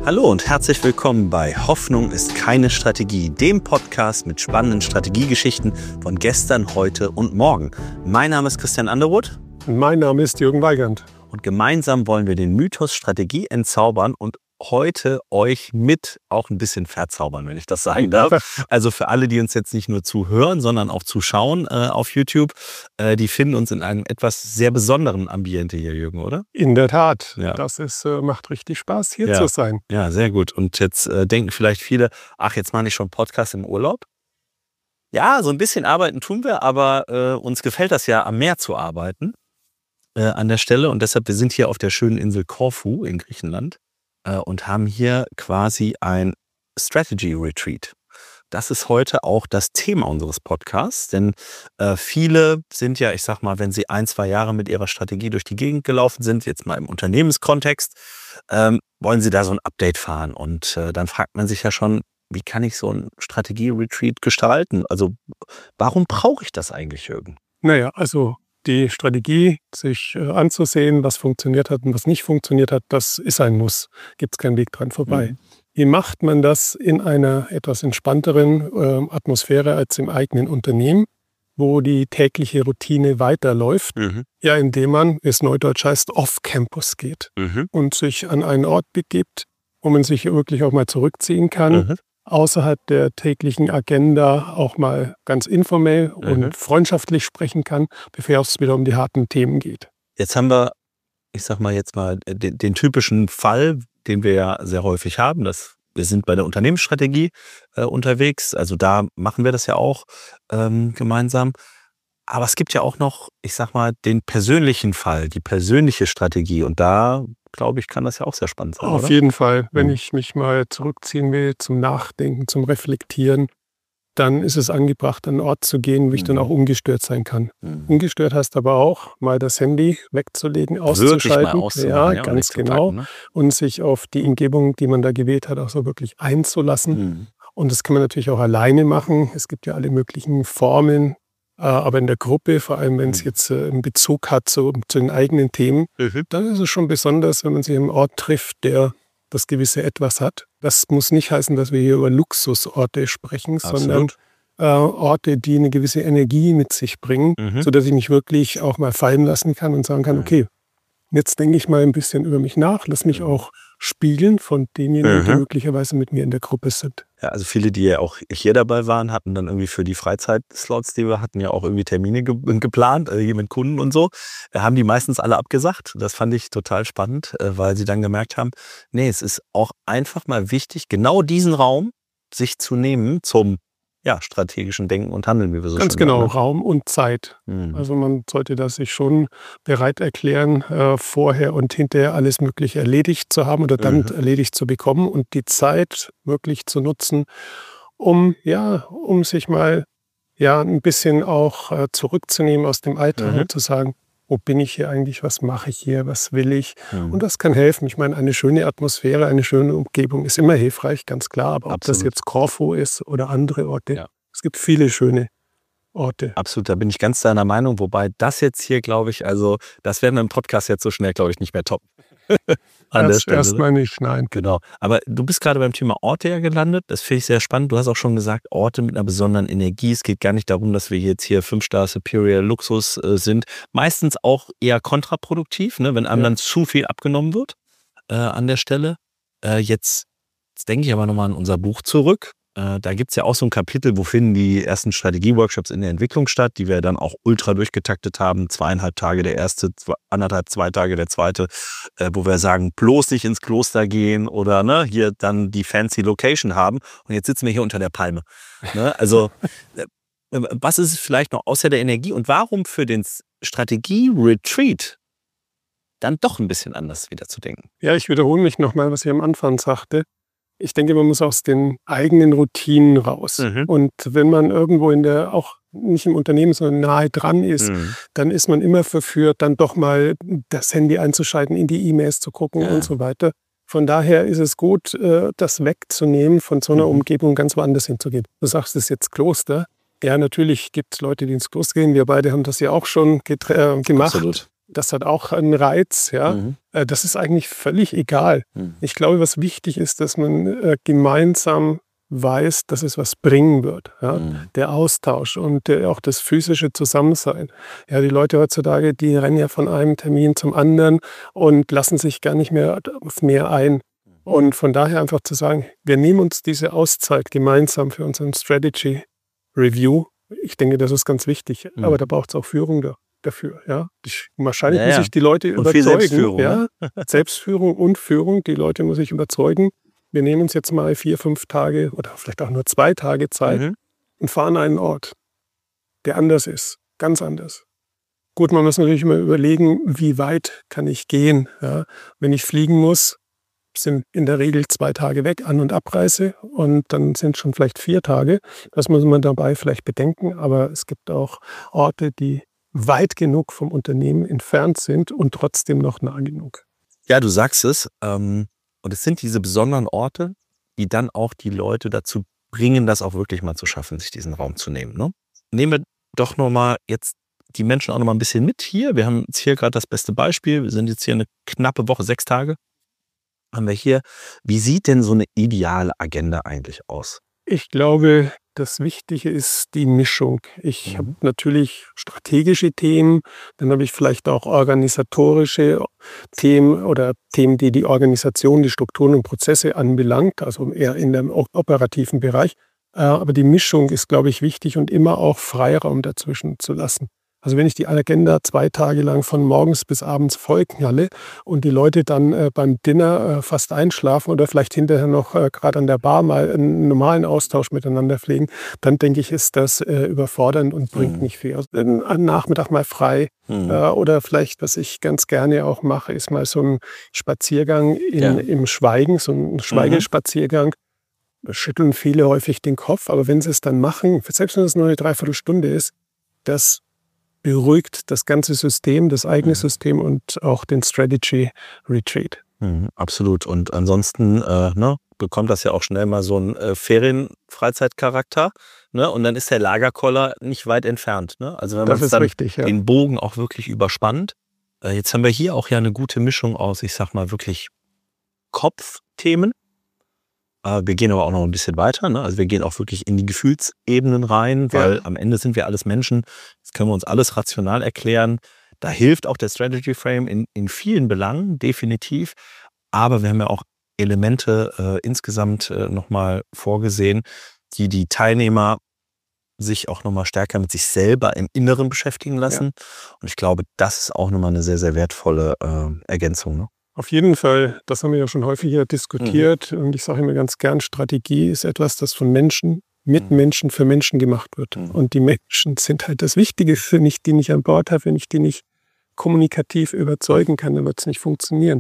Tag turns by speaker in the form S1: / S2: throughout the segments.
S1: Hallo und herzlich willkommen bei Hoffnung ist keine Strategie, dem Podcast mit spannenden Strategiegeschichten von gestern, heute und morgen. Mein Name ist Christian Underwood.
S2: Und mein Name ist Jürgen Weigand.
S1: Und gemeinsam wollen wir den Mythos Strategie entzaubern und heute euch mit auch ein bisschen verzaubern, wenn ich das sagen darf. Also für alle, die uns jetzt nicht nur zuhören, sondern auch zuschauen auf YouTube, die finden uns in einem etwas sehr besonderen Ambiente hier, Jürgen, oder?
S2: In der Tat.
S1: Ja.
S2: Das macht richtig Spaß, hier zu sein.
S1: Ja, sehr gut. Und jetzt denken vielleicht viele, ach, jetzt mache ich schon Podcast im Urlaub. Ja, so ein bisschen arbeiten tun wir, aber uns gefällt das ja, am Meer zu arbeiten an der Stelle. Und deshalb, wir sind hier auf der schönen Insel Korfu in Griechenland und haben hier quasi ein Strategy Retreat. Das ist heute auch das Thema unseres Podcasts, denn viele sind ja, ich sag mal, wenn sie 1-2 Jahre mit ihrer Strategie durch die Gegend gelaufen sind, jetzt mal im Unternehmenskontext, wollen sie da so ein Update fahren. Und dann fragt man sich ja schon, wie kann ich so ein Strategie-Retreat gestalten? Also warum brauche ich das eigentlich, Jürgen?
S2: Naja, also die Strategie, sich anzusehen, was funktioniert hat und was nicht funktioniert hat, das ist ein Muss. Gibt es keinen Weg dran vorbei. Wie macht man das in einer etwas entspannteren Atmosphäre als im eigenen Unternehmen, wo die tägliche Routine weiterläuft? Ja, indem man, wie es neudeutsch heißt, off-Campus geht und sich an einen Ort begibt, wo man sich wirklich auch mal zurückziehen kann, außerhalb der täglichen Agenda auch mal ganz informell und freundschaftlich sprechen kann, bevor es wieder um die harten Themen geht.
S1: Jetzt haben wir, ich sag mal jetzt mal, den typischen Fall, den wir ja sehr häufig haben, wir sind bei der Unternehmensstrategie unterwegs, also da machen wir das ja auch gemeinsam. Aber es gibt ja auch noch, ich sag mal, den persönlichen Fall, die persönliche Strategie. Und da, glaube ich, kann das ja auch sehr spannend sein,
S2: Auf
S1: oder?
S2: jeden Fall. Wenn ich mich mal zurückziehen will zum Nachdenken, zum Reflektieren, dann ist es angebracht, an einen Ort zu gehen, wo ich dann auch ungestört sein kann. Ungestört heißt aber auch, mal das Handy wegzulegen, auszuschalten.
S1: Wirklich mal auszumachen,
S2: ja, ganz genau.
S1: Packen, ne?
S2: Und sich auf die Umgebung, die man da gewählt hat, auch so wirklich einzulassen. Und das kann man natürlich auch alleine machen. Es gibt ja alle möglichen Formen. Aber in der Gruppe, vor allem wenn es jetzt einen Bezug hat zu den eigenen Themen, dann ist es schon besonders, wenn man sich am Ort trifft, der das gewisse Etwas hat. Das muss nicht heißen, dass wir hier über Luxusorte sprechen, sondern Orte, die eine gewisse Energie mit sich bringen, sodass ich mich wirklich auch mal fallen lassen kann und sagen kann, okay, jetzt denke ich mal ein bisschen über mich nach, lass mich auch spiegeln von denjenigen, die möglicherweise mit mir in der Gruppe sind.
S1: Ja, also viele, die ja auch hier dabei waren, hatten dann irgendwie für die Freizeitslots, die wir hatten, ja auch irgendwie Termine geplant, hier mit Kunden und so, haben die meistens alle abgesagt. Das fand ich total spannend, weil sie dann gemerkt haben, nee, es ist auch einfach mal wichtig, genau diesen Raum sich zu nehmen zum strategischen Denken und Handeln, wie wir so
S2: Ganz
S1: schon
S2: genau,
S1: sagen, ne?
S2: Raum und Zeit. Also man sollte das sich schon bereit erklären, vorher und hinterher alles Mögliche erledigt zu haben oder dann erledigt zu bekommen und die Zeit wirklich zu nutzen, um sich mal ein bisschen auch zurückzunehmen aus dem Alltag und zu sagen, wo bin ich hier eigentlich, was mache ich hier, was will ich? Und das kann helfen. Ich meine, eine schöne Atmosphäre, eine schöne Umgebung ist immer hilfreich, ganz klar. Aber ob das jetzt Korfu ist oder andere Orte, es gibt viele schöne Orte.
S1: Absolut, da bin ich ganz deiner Meinung. Wobei das jetzt hier, glaube ich, also das werden wir im Podcast jetzt so schnell, glaube ich, nicht mehr toppen. An der Stelle.
S2: Erstmal nicht, nein.
S1: Genau. Aber du bist gerade beim Thema Orte ja gelandet. Das finde ich sehr spannend. Du hast auch schon gesagt, Orte mit einer besonderen Energie. Es geht gar nicht darum, dass wir jetzt hier 5-Star Superior Luxus sind. Meistens auch eher kontraproduktiv, ne, wenn einem dann zu viel abgenommen wird an der Stelle. Jetzt denke ich aber nochmal an unser Buch zurück. Da gibt es ja auch so ein Kapitel, wo finden die ersten Strategie-Workshops in der Entwicklung statt, die wir dann auch ultra durchgetaktet haben. 2,5 Tage der erste, 2 Tage der zweite, wo wir sagen, bloß nicht ins Kloster gehen oder hier dann die fancy Location haben. Und jetzt sitzen wir hier unter der Palme. Ne? Also was ist es vielleicht noch außer der Energie und warum für den Strategie-Retreat dann doch ein bisschen anders wieder zu denken?
S2: Ja, ich wiederhole mich nochmal, was ich am Anfang sagte. Ich denke, man muss aus den eigenen Routinen raus. Und wenn man irgendwo auch nicht im Unternehmen, sondern nahe dran ist, dann ist man immer verführt, dann doch mal das Handy einzuschalten, in die E-Mails zu gucken und so weiter. Von daher ist es gut, das wegzunehmen, von so einer Umgebung ganz woanders hinzugehen. Du sagst, es ist jetzt Kloster. Ja, natürlich gibt es Leute, die ins Kloster gehen. Wir beide haben das ja auch schon gemacht.
S1: Absolut.
S2: Das hat auch einen Reiz, ja. Das ist eigentlich völlig egal. Ich glaube, was wichtig ist, dass man gemeinsam weiß, dass es was bringen wird. Ja? Der Austausch und auch das physische Zusammensein. Ja, die Leute heutzutage, die rennen ja von einem Termin zum anderen und lassen sich gar nicht mehr auf mehr ein. Und von daher einfach zu sagen, wir nehmen uns diese Auszeit gemeinsam für unseren Strategy Review. Ich denke, das ist ganz wichtig. Aber da braucht es auch Führung dafür. Ja? Wahrscheinlich muss ich die Leute überzeugen. Viel
S1: Selbstführung,
S2: ja? Selbstführung und Führung. Die Leute muss ich überzeugen. Wir nehmen uns jetzt mal 4, 5 Tage oder vielleicht auch nur 2 Tage Zeit und fahren an einen Ort, der anders ist, ganz anders. Gut, man muss natürlich immer überlegen, wie weit kann ich gehen. Ja? Wenn ich fliegen muss, sind in der Regel 2 Tage weg, An- und Abreise, und dann sind schon vielleicht 4 Tage. Das muss man dabei vielleicht bedenken, aber es gibt auch Orte, die weit genug vom Unternehmen entfernt sind und trotzdem noch nah genug.
S1: Ja, du sagst es. Und es sind diese besonderen Orte, die dann auch die Leute dazu bringen, das auch wirklich mal zu schaffen, sich diesen Raum zu nehmen. Ne? Nehmen wir doch nochmal jetzt die Menschen auch nochmal ein bisschen mit hier. Wir haben jetzt hier gerade das beste Beispiel. Wir sind jetzt hier eine knappe Woche, 6 Tage haben wir hier. Wie sieht denn so eine ideale Agenda eigentlich aus?
S2: Ich glaube, das Wichtige ist die Mischung. Ich habe natürlich strategische Themen, dann habe ich vielleicht auch organisatorische Themen oder Themen, die die Organisation, die Strukturen und Prozesse anbelangt, also eher in dem operativen Bereich. Aber die Mischung ist, glaube ich, wichtig und immer auch Freiraum dazwischen zu lassen. Also wenn ich die Agenda 2 Tage lang von morgens bis abends vollknalle und die Leute dann beim Dinner fast einschlafen oder vielleicht hinterher noch gerade an der Bar mal einen normalen Austausch miteinander pflegen, dann denke ich, ist das überfordernd und bringt nicht viel. Also am Nachmittag mal frei oder vielleicht, was ich ganz gerne auch mache, ist mal so ein Spaziergang im Schweigen, so ein Schweigespaziergang. Da schütteln viele häufig den Kopf, aber wenn sie es dann machen, selbst wenn es nur eine Dreiviertelstunde ist, das beruhigt das ganze System, das eigene System und auch den Strategy Retreat.
S1: Absolut. Und ansonsten bekommt das ja auch schnell mal so einen Ferienfreizeitcharakter. Ne? Und dann ist der Lagerkoller nicht weit entfernt. Ne? Also wenn man dann
S2: richtig,
S1: den Bogen auch wirklich überspannt. Jetzt haben wir hier auch ja eine gute Mischung aus, ich sag mal, wirklich Kopfthemen. Wir gehen aber auch noch ein bisschen weiter. Ne? Also wir gehen auch wirklich in die Gefühlsebenen rein, weil am Ende sind wir alles Menschen. Das können wir uns alles rational erklären. Da hilft auch der Strategy Frame in vielen Belangen, definitiv. Aber wir haben ja auch Elemente insgesamt nochmal vorgesehen, die die Teilnehmer sich auch nochmal stärker mit sich selber im Inneren beschäftigen lassen. Und ich glaube, das ist auch nochmal eine sehr, sehr wertvolle Ergänzung. Ne?
S2: Auf jeden Fall, das haben wir ja schon häufiger diskutiert. Und ich sage immer ganz gern, Strategie ist etwas, das von Menschen, mit Menschen, für Menschen gemacht wird. Und die Menschen sind halt das Wichtige. Wenn ich die nicht an Bord habe, wenn ich die nicht kommunikativ überzeugen kann, dann wird es nicht funktionieren.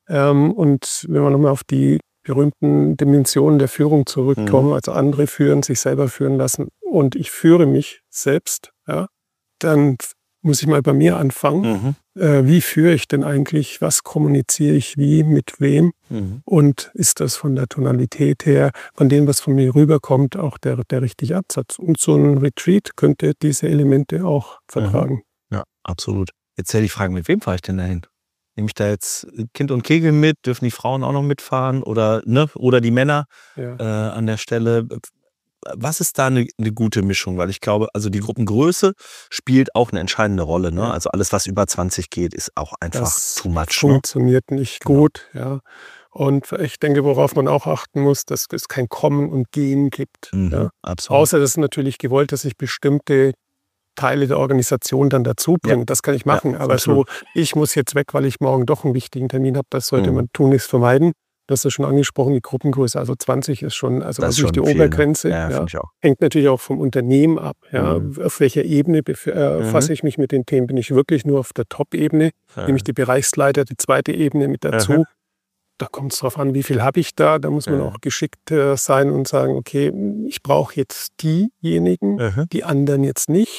S2: Und wenn wir nochmal auf die berühmten Dimensionen der Führung zurückkommen, also andere führen, sich selber führen lassen und ich führe mich selbst, dann muss ich mal bei mir anfangen. Wie führe ich denn eigentlich? Was kommuniziere ich wie, mit wem? Und ist das von der Tonalität her, von dem, was von mir rüberkommt, auch der richtige Absatz? Und so ein Retreat könnte diese Elemente auch vertragen.
S1: Ja, absolut. Jetzt hätte ich fragen, mit wem fahre ich denn dahin? Nehme ich da jetzt Kind und Kegel mit? Dürfen die Frauen auch noch mitfahren? Oder die Männer an der Stelle? Was ist da eine gute Mischung? Weil ich glaube, also die Gruppengröße spielt auch eine entscheidende Rolle. Ne? Also alles, was über 20 geht, ist auch einfach
S2: das
S1: too much.
S2: Funktioniert nicht gut. Ja. Und ich denke, worauf man auch achten muss, dass es kein Kommen und Gehen gibt.
S1: Absolut.
S2: Außer das ist natürlich gewollt, dass ich bestimmte Teile der Organisation dann dazu bringe. Das kann ich machen. Aber absolut. So, ich muss jetzt weg, weil ich morgen doch einen wichtigen Termin habe, das sollte man tunlichst vermeiden. Du hast ja schon angesprochen, die Gruppengröße, also 20 ist schon, also das ist schon die viel, Obergrenze.
S1: Ne? Ja, ich auch.
S2: Hängt natürlich auch vom Unternehmen ab. Ja. Auf welcher Ebene fasse ich mich mit den Themen? Bin ich wirklich nur auf der Top-Ebene? Nehme ich die Bereichsleiter, die zweite Ebene mit dazu? Da kommt es darauf an, wie viel habe ich da. Da muss man auch geschickt sein und sagen, okay, ich brauche jetzt diejenigen, die anderen jetzt nicht.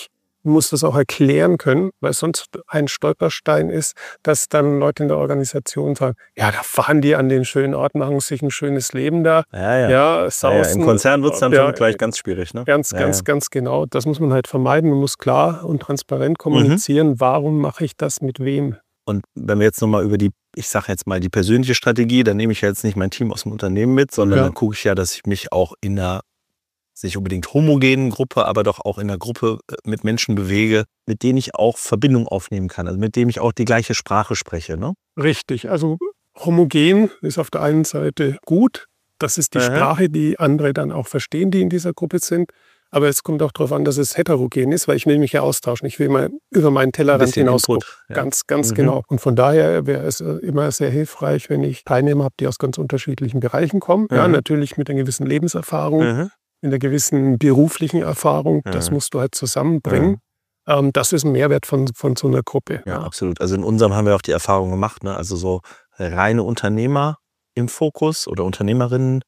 S2: muss das auch erklären können, weil sonst ein Stolperstein ist, dass dann Leute in der Organisation sagen, ja, da fahren die an den schönen Ort, machen sich ein schönes Leben da.
S1: Sausen. Im Konzern wird es dann schon gleich ganz schwierig. Ne?
S2: Ganz genau. Das muss man halt vermeiden. Man muss klar und transparent kommunizieren, warum mache ich das mit wem.
S1: Und wenn wir jetzt nochmal über ich sage jetzt mal die persönliche Strategie, dann nehme ich ja jetzt nicht mein Team aus dem Unternehmen mit, sondern dann gucke ich ja, dass ich mich auch in einer nicht unbedingt homogenen Gruppe, aber doch auch in einer Gruppe mit Menschen bewege, mit denen ich auch Verbindung aufnehmen kann, also mit denen ich auch die gleiche Sprache spreche. Ne?
S2: Richtig, also homogen ist auf der einen Seite gut, das ist die Sprache, die andere dann auch verstehen, die in dieser Gruppe sind. Aber es kommt auch darauf an, dass es heterogen ist, weil ich will mich ja austauschen. Ich will mal über meinen Tellerrand hinaus gucken. Ja. Ganz genau. Und von daher wäre es immer sehr hilfreich, wenn ich Teilnehmer habe, die aus ganz unterschiedlichen Bereichen kommen. Ja, natürlich mit einer gewissen Lebenserfahrung, mit einer gewissen beruflichen Erfahrung. Das musst du halt zusammenbringen. Das ist ein Mehrwert von so einer Gruppe.
S1: Ja, absolut. Also in unserem haben wir auch die Erfahrung gemacht, ne? Also so reine Unternehmer im Fokus oder Unternehmerinnen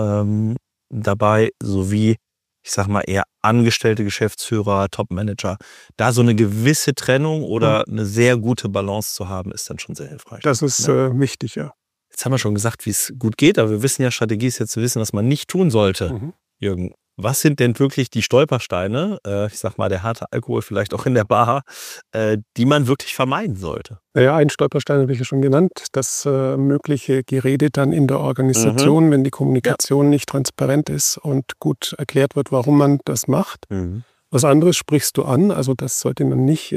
S1: dabei, sowie ich sag mal eher angestellte Geschäftsführer, Top-Manager, da so eine gewisse Trennung oder eine sehr gute Balance zu haben, ist dann schon sehr hilfreich.
S2: Das ist wichtig, ja.
S1: Jetzt haben wir schon gesagt, wie es gut geht, aber wir wissen ja, Strategie ist jetzt zu wissen, was man nicht tun sollte. Jürgen, was sind denn wirklich die Stolpersteine, ich sag mal der harte Alkohol vielleicht auch in der Bar, die man wirklich vermeiden sollte?
S2: Naja, einen Stolperstein habe ich ja schon genannt, das mögliche Gerede dann in der Organisation, wenn die Kommunikation nicht transparent ist und gut erklärt wird, warum man das macht. Was anderes sprichst du an, also das sollte man nicht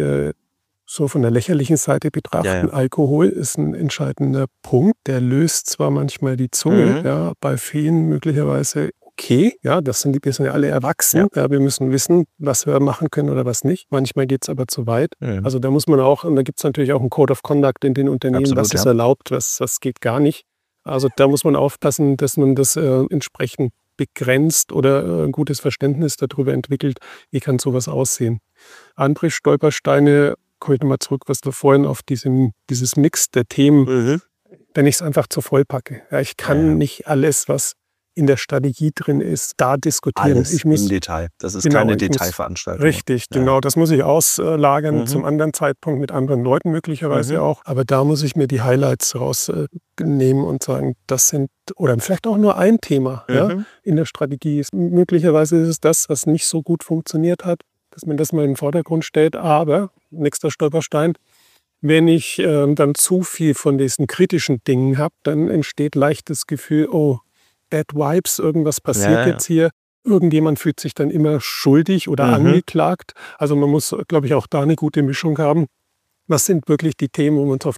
S2: so von der lächerlichen Seite betrachten. Alkohol ist ein entscheidender Punkt, der löst zwar manchmal die Zunge, bei vielen möglicherweise okay, ja, wir sind ja alle erwachsen, wir müssen wissen, was wir machen können oder was nicht. Manchmal geht es aber zu weit. Also da muss man auch, und da gibt es natürlich auch einen Code of Conduct in den Unternehmen, absolut, was ist erlaubt, was geht gar nicht. Also da muss man aufpassen, dass man das entsprechend begrenzt oder ein gutes Verständnis darüber entwickelt, wie kann sowas aussehen. Andere Stolpersteine, komme ich nochmal zurück, was du vorhin auf dieses Mix der Themen, wenn ich es einfach zu voll packe. Ja, ich kann nicht alles, was in der Strategie drin ist, da diskutieren.
S1: Alles im Detail. Das ist keine Detailveranstaltung.
S2: Richtig, genau. Das muss ich auslagern zum anderen Zeitpunkt mit anderen Leuten möglicherweise auch. Aber da muss ich mir die Highlights rausnehmen und sagen, das sind, oder vielleicht auch nur ein Thema in der Strategie. Möglicherweise ist es das, was nicht so gut funktioniert hat, dass man das mal in den Vordergrund stellt. Aber, nächster Stolperstein, wenn ich dann zu viel von diesen kritischen Dingen habe, dann entsteht leicht das Gefühl, oh, Bad Vibes, irgendwas passiert jetzt hier. Irgendjemand fühlt sich dann immer schuldig oder angeklagt. Also man muss, glaube ich, auch da eine gute Mischung haben. Was sind wirklich die Themen, wo wir uns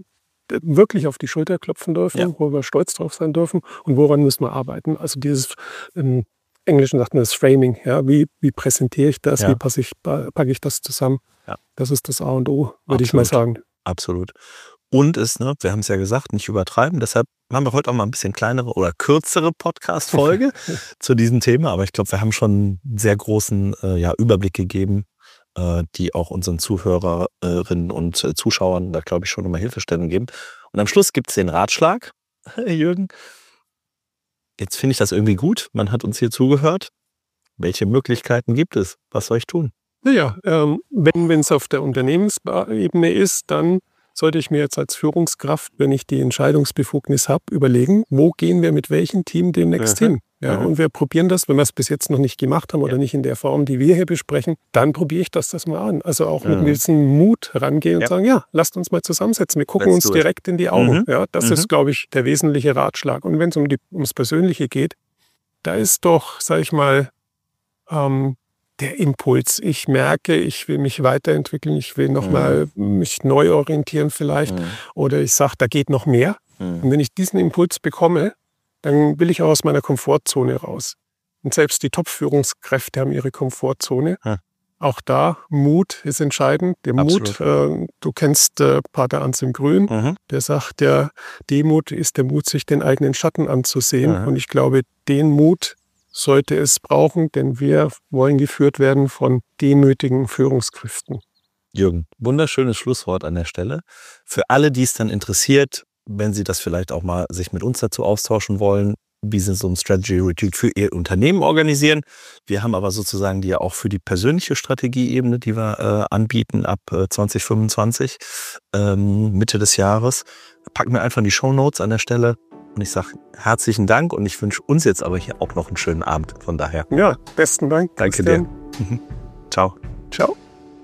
S2: wirklich auf die Schulter klopfen dürfen, wo wir stolz drauf sein dürfen und woran müssen wir arbeiten? Also dieses, im Englischen sagt man das Framing. Ja? Wie präsentiere ich das? Wie packe ich das zusammen? Ja. Das ist das A und O, würde ich mal sagen.
S1: Absolut. Und wir haben es ja gesagt, nicht übertreiben. Deshalb haben wir heute auch mal ein bisschen kleinere oder kürzere Podcast-Folge zu diesem Thema. Aber ich glaube, wir haben schon einen sehr großen Überblick gegeben, die auch unseren Zuhörerinnen und Zuschauern da, glaube ich, schon nochmal Hilfestellung geben. Und am Schluss gibt es den Ratschlag, Jürgen. Jetzt finde ich das irgendwie gut. Man hat uns hier zugehört. Welche Möglichkeiten gibt es? Was soll ich tun?
S2: Naja, wenn es auf der Unternehmensebene ist, dann sollte ich mir jetzt als Führungskraft, wenn ich die Entscheidungsbefugnis habe, überlegen, wo gehen wir mit welchem Team demnächst hin? Ja, und wir probieren das, wenn wir es bis jetzt noch nicht gemacht haben oder nicht in der Form, die wir hier besprechen, dann probiere ich das mal an. Also auch mit ein bisschen Mut rangehen und sagen, lasst uns mal zusammensetzen. Wir gucken uns direkt in die Augen. Ja, das ist, glaube ich, der wesentliche Ratschlag. Und wenn es ums Persönliche geht, da ist doch, sage ich mal, der Impuls. Ich merke, ich will mich weiterentwickeln, ich will nochmal mich neu orientieren vielleicht. Oder ich sage, da geht noch mehr. Und wenn ich diesen Impuls bekomme, dann will ich auch aus meiner Komfortzone raus. Und selbst die Top-Führungskräfte haben ihre Komfortzone. Auch da, Mut ist entscheidend. Der Mut, du kennst Pater Anselm Grün, der sagt ja, Demut ist der Mut, sich den eigenen Schatten anzusehen. Und ich glaube, den Mut sollte es brauchen, denn wir wollen geführt werden von demütigen Führungskräften.
S1: Jürgen, wunderschönes Schlusswort an der Stelle. Für alle, die es dann interessiert, wenn Sie das vielleicht auch mal sich mit uns dazu austauschen wollen, wie sie so ein Strategy Retreat für ihr Unternehmen organisieren. Wir haben aber sozusagen die ja auch für die persönliche Strategieebene, die wir anbieten ab 2025, Mitte des Jahres. Packen wir einfach in die Shownotes an der Stelle. Und ich sage herzlichen Dank und ich wünsche uns jetzt aber hier auch noch einen schönen Abend. Von daher.
S2: Ja, besten Dank.
S1: Danke dir. Ciao.
S2: Ciao.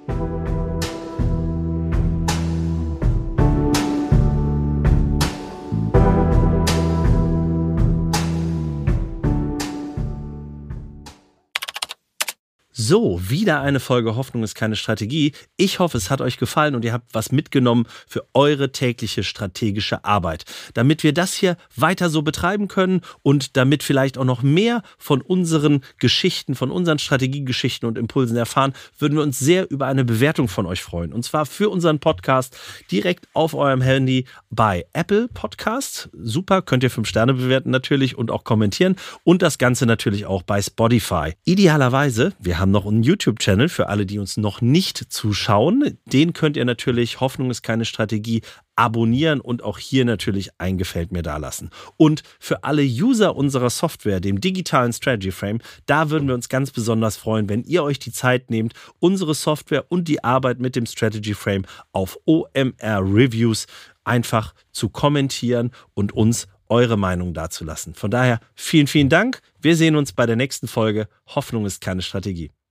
S1: So, wieder eine Folge Hoffnung ist keine Strategie. Ich hoffe, es hat euch gefallen und ihr habt was mitgenommen für eure tägliche strategische Arbeit. Damit wir das hier weiter so betreiben können und damit vielleicht auch noch mehr von unseren Geschichten, von unseren Strategiegeschichten und Impulsen erfahren, würden wir uns sehr über eine Bewertung von euch freuen. Und zwar für unseren Podcast direkt auf eurem Handy bei Apple Podcast. Super, könnt ihr 5 Sterne bewerten natürlich und auch kommentieren. Und das Ganze natürlich auch bei Spotify. Idealerweise, wir haben noch einen YouTube-Channel für alle, die uns noch nicht zuschauen. Den könnt ihr natürlich, Hoffnung ist keine Strategie, abonnieren und auch hier natürlich ein Gefällt mir dalassen. Und für alle User unserer Software, dem digitalen Strategy Frame, da würden wir uns ganz besonders freuen, wenn ihr euch die Zeit nehmt, unsere Software und die Arbeit mit dem Strategy Frame auf OMR Reviews einfach zu kommentieren und uns eure Meinung dazulassen. Von daher vielen, vielen Dank. Wir sehen uns bei der nächsten Folge. Hoffnung ist keine Strategie.